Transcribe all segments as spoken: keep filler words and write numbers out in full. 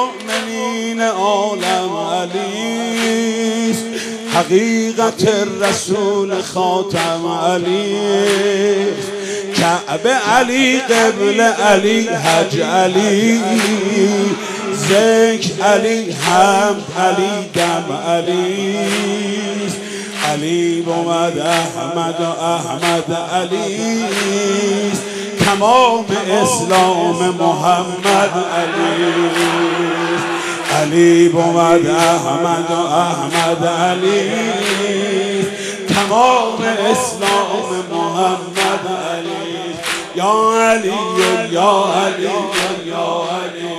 المؤمنین عالم علی، حقیقت رسول خاتم علی، کعبه علی، قبل علی، حج علی، ذکر علی، حمد علی، دم علی، علی بود احمد و احمد علی، تمام اسلام محمد علی، علی بود احمد و احمد علی، تمام اسلام محمد علی، یا علی یا علی یا علی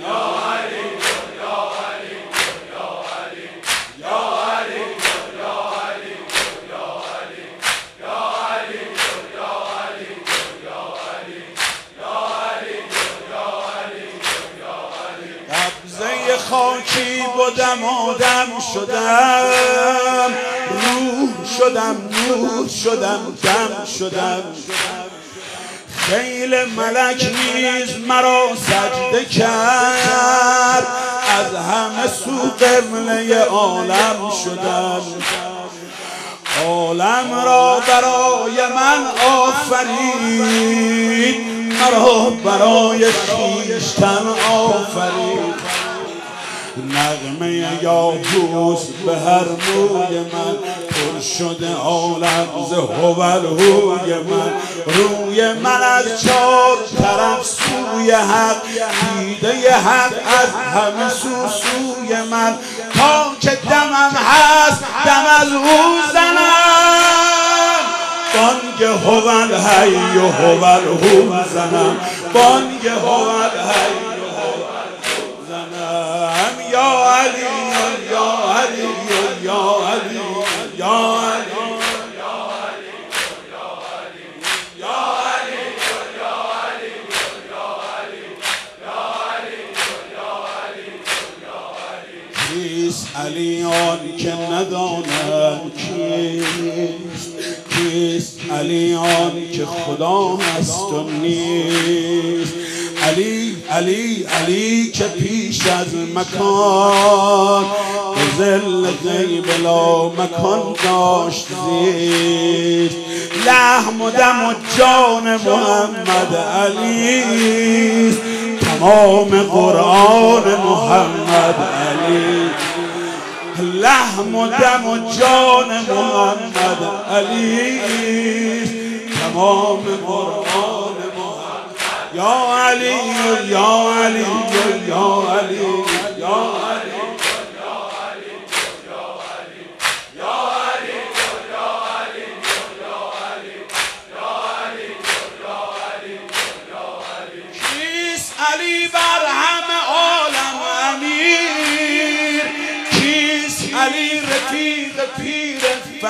خاکی بودم آدم شدم، روح شدم نور شدم دم شدم، خیل ملک نیز مرا سجده کرد، از همه سو قبله عالم شدم، عالم را برای من آفرید، مرا برای خویشتن آفرید، نغمه یاهوس به هر موی من پر شده عالم ز هوالهوی من، روی من از چار طرف سوی حق، دیده حق از همه سو سوی من، تا که دمم هست دم از او زنم، بانگ هوالحی و هوالهو زنم، بانگ هوالحی یا علی یا علی یا علی یا علی کیست علیان که ندانم کیست، کیست علیان که خدا هست و نیست، علی علی علی که پیش از مکان به ظل غیب لا مکان داشت زیست، لحم و دم و جان محمد علی، تمام قرآن محمد علی، لحم و دم و جان محمد علی، تمام قرآن یا علی یا علی یا علی یا علی کیست علی بر همه عالم امیر، کیست علی رفیق پیر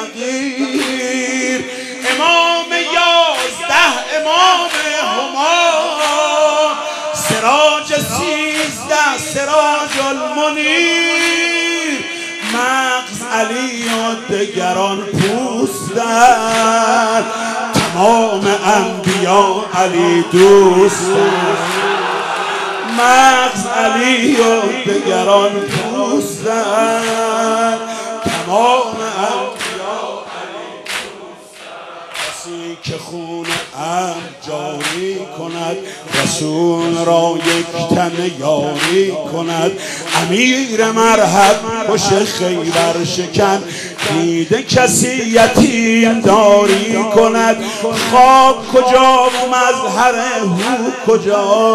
فقیر، امام یازده امام همام، سراج سیزده سراج المنیر، مغز علی و دگران پوستند، تمام انبیا علی دوستند، مغز علی و دگران پوستند، تمام انبیا علی دوستند، کسی که خون ام جاری کند، رسول را یک تن یاری کند، امیر مرحب خوش خیبر شکن، دیده کسی یتیم داری کند، خواب کجا و مظهر هو کجا،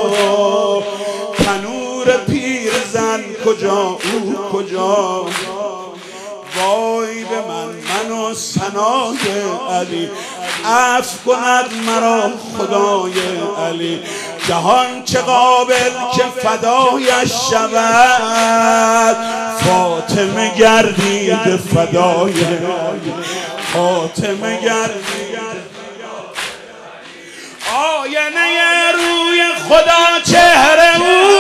تنور پیر زن کجا او کجا، وای به من من و ثنای علی، عفو کند مرا خدای علی، جهان چه قابل که فدایش شود، فاطمه گردید فدای فاطمه گردید، آینه روی خدا چهره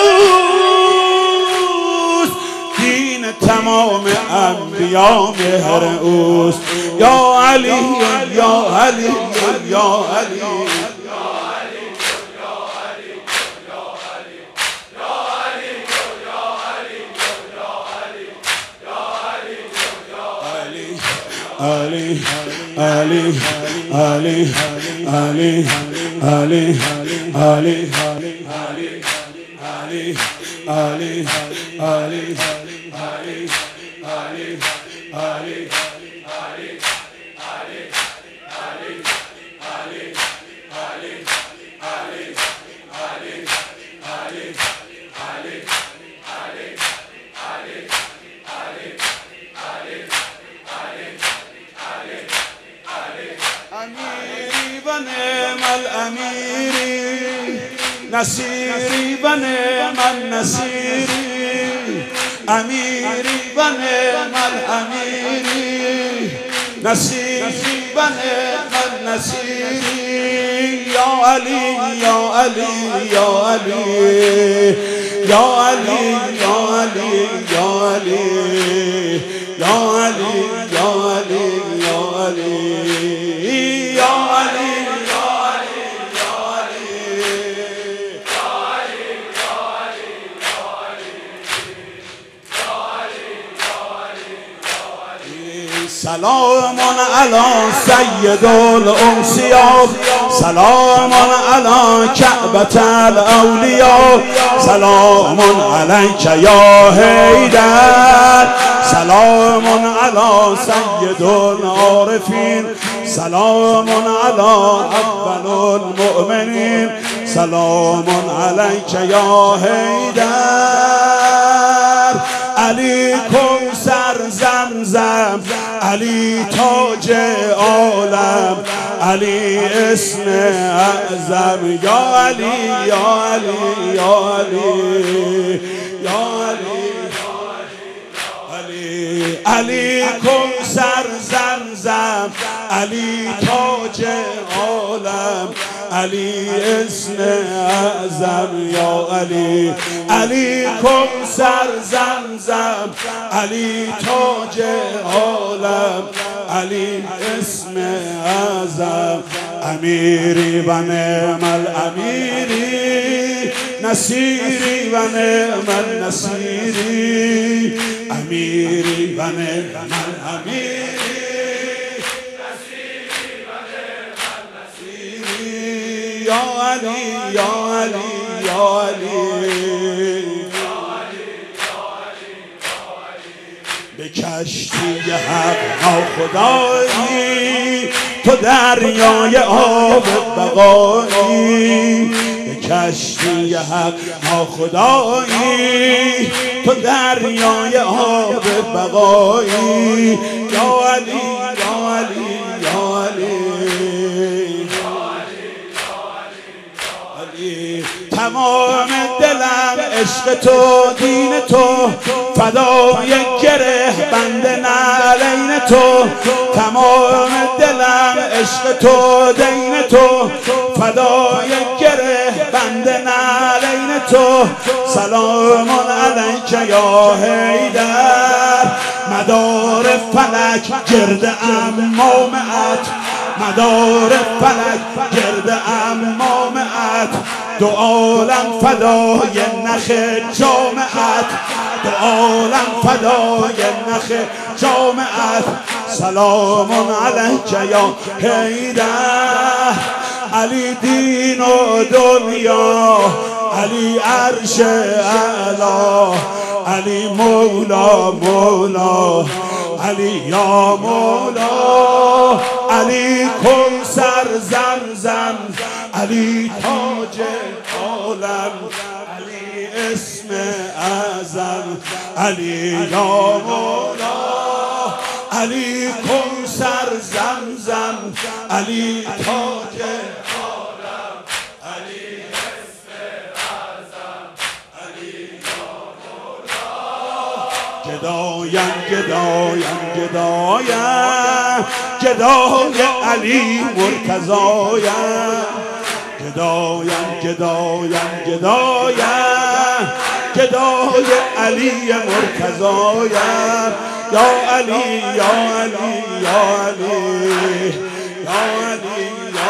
اوست، دین تمام انبیا مهر اوست، یا علی یا علی یا علی علی علی علی علی علی علی علی علی علی أميري ونعم الأميري نصيري ونعم النصيري أميري ونعم الأميري نصيري ونعم النصيري يا علي يا علي يا علي يا علي يا علي يا علي يا علي يا علي يا علي سلام على سيد الأنسياء سلام على كعبة الأولياء سلام عليك يا هيدر سلام على سيد العارفين سلام على أول المؤمنين سلام عليك يا هيدر عليكم سر زمزم علی تاج عالم علی اسم اعظم یا علی یا علی یا علی یا علی علی کن سر زمزم علی تاج عالم علی اسم اعظم یا علی علی کن سر زمزم علی تاج عالم علی اسم اعظم امیری و نعم الامیری نصیری و نعم النصیری امیری و نعم الامیری یا علی یا علی یا علی به کشتی حق ناخدایی تو دریای آب بقایی به کشتی حق ناخدایی تو دریای آب بقایی یا علی یا علی یا علی تمام دلم عشق تو دین تو فدای گره بند نعلین تو تمام دلم عشق تو دین تو فدای گره بند نعلین تو سلام علیک یا حیدر مدار فلک گرد امامت مدار فلک گرد امامت دو عالم فدای نخ جامعت دو عالم فدای نخ جامعت سلام علیک یا حیدر علی دین و دنیا علی عرش اعلا علی مولا مولا علی یا مولا علی کن سر زمزم علی تاج عالم علی اسم اعظم علی یا مولا علی کن سر زمزم علی تاج عالم علی اسم اعظم علی یا مولا گدایم گدایم گدایم گدای علی مرتضایم گدایم گدایم گدایم گدای علی مرتضایم یا علی یا علی یا علی یا علی یا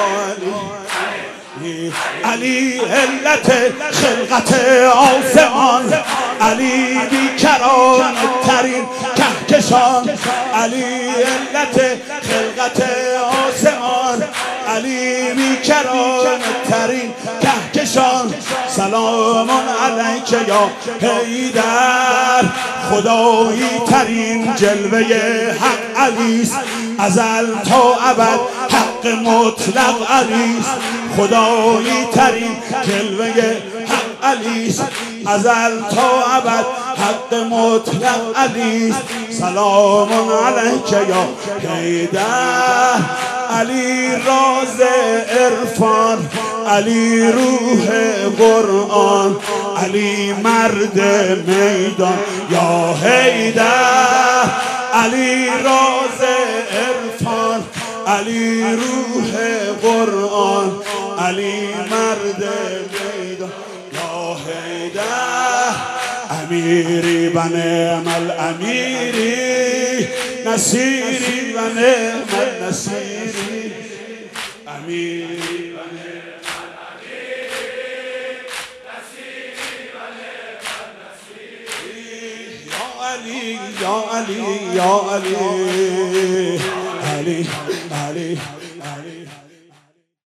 علی علی علت خلقت آسمان علی بیکران ترین کهکشان، علی علت خلقت آسمان، علی بیکران ترین کهکشان. سلام علیک یا حیدر، خدایی ترین جلوه حق علیست، ازل تا ابد حق مطلق علیست، خدایی ترین جلوه حق علیست، ازل تا ابد حق مطلق علیست. سلام علیک یا حیدر، علی راز عرفان، علی روح قرآن، علی مرد میدان یا حیدر، علی راز عرفان، علی روح قرآن، علی مرد میدان یا حیدر. امیری و نعم الامیری، نصیری و نعم النصیری، امیری و نعم الامیری، نصیری و نعم النصیری. یا علی یا علی یا علی، علی علی